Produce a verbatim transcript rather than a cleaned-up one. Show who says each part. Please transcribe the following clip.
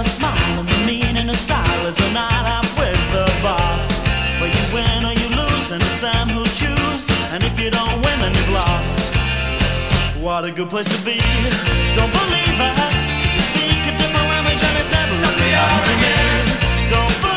Speaker 1: a smile and the meaning of style is a night out with the boss. Where you win or you lose and it's them who choose. And if you don't win then you've lost. What a good place to be. Don't believe it, 'cause you speak a different language and it's never really hard to me. Don't believe